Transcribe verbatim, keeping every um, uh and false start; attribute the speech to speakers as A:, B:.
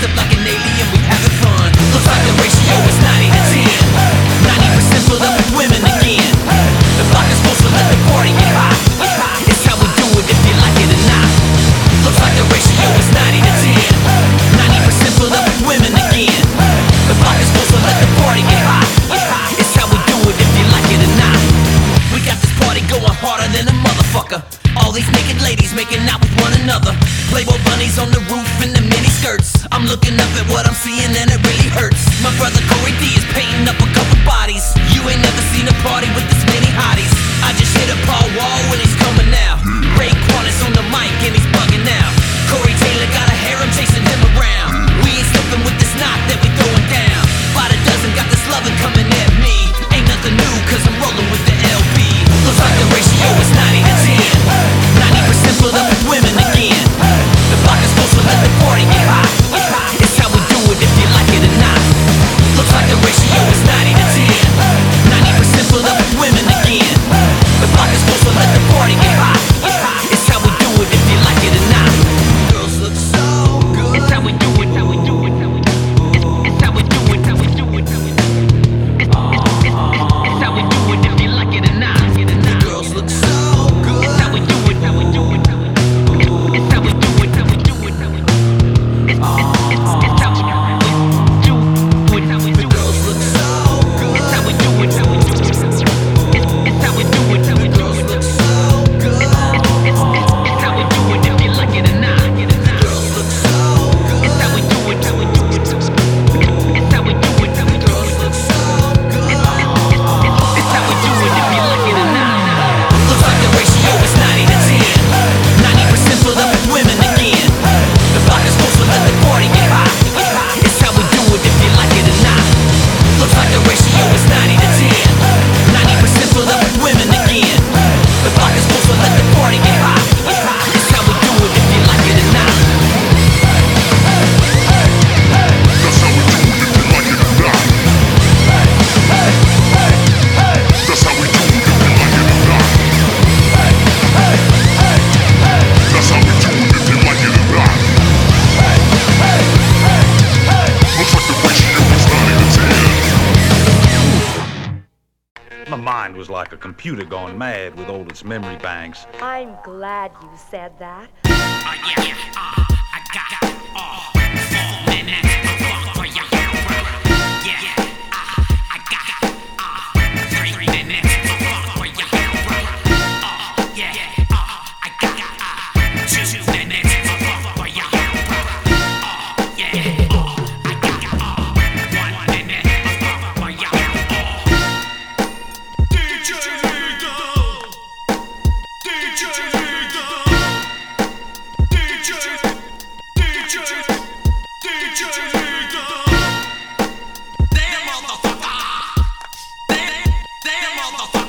A: dressed up like an alien, we having fun. Looks like the ratio is ninety to ten. ninety percent filled up with women again. The block is supposed to let the party get hot. It's how we do it if you like it or not. Looks like the ratio is ninety to ten. ninety percent filled up with women again. The block is supposed to let the party get hot. It's how we do it if you like it or not. We got this party going harder than a motherfucker. All these naked ladies making out with one another. Playboy bunnies on the roof in the mini skirts. I'm looking up at what I'm seeing and it really hurts. My brother Corey D is painting up a couple bodies. You ain't never seen a party with this many hotties. I just hit a Paul Wall when he's coming now. Ray Quan is on the mic and he's bugging now. Corey Taylor got a harem chasing him around. We ain't slipping with this knot that we throwing down. By the dozen got this loving coming at me. Ain't nothing new cause I'm rolling with the L B. Looks like the ratio is ninety to ten. ninety percent filled up with women again. The block is supposed to let the party get hot. It's how we do it if you like it or not. Looks like the ratio is ninety to ten. ninety percent filled up with women again. The block is supposed to let the party get hot. It's how we do it if you like it or not. Girls look so good. It's how we do it, how we do it, how we do it. It's, it's how we do it, how we do it, how we do it. It's, it's, it's, it's, it's how we do it if you like it or not. The girls look so good. It's how we do it, how we do it, how we do it. It's, it's how we do it, how we do it, how we do it. It's, it's, it's, it's how we do it, how we do it. The girls look so good. It's how we do it, how we do it. It's, it's how we do it, how we do it. The girls look so good. It's, it's, it's, it's how we do it if you like it or not. The girls look so good. It's how we do it, how we do it. It's, it's how we do it, how we do it. The girls look so good. It's, it's, it's, it's how we do it if you like it or not. Looks like the ratio is ninety to ten. ninety percent filled up with women again. The block is supposed to let the party get hot. It's how we do it if you like it or not. Looks like the ratio is ninety to ten. ninety percent filled up with women again. The block is supposed to let the party get hot. It's how we do it if you like it or not.
B: That's how we do it if you like it or not. That's how we do it if you like it or not. That's how we do it if you like it or not. Looks like the ratio is ninety to ten.
C: My mind was like a computer gone mad with all its memory banks.
D: I'm glad you said that.
A: Uh, yeah, yeah, uh, I got uh, four minutes uh, for your hero. Yeah, uh, I got uh, three minutes uh, for your hero. Uh, yeah, uh, I got uh, two minutes uh, for your hero. Uh, yeah, uh, I got uh, one minute uh, for your hero. D J Legal, D J Legal. D J, D J, D J Legal. Damn motherfucker. Damn, damn motherfucker.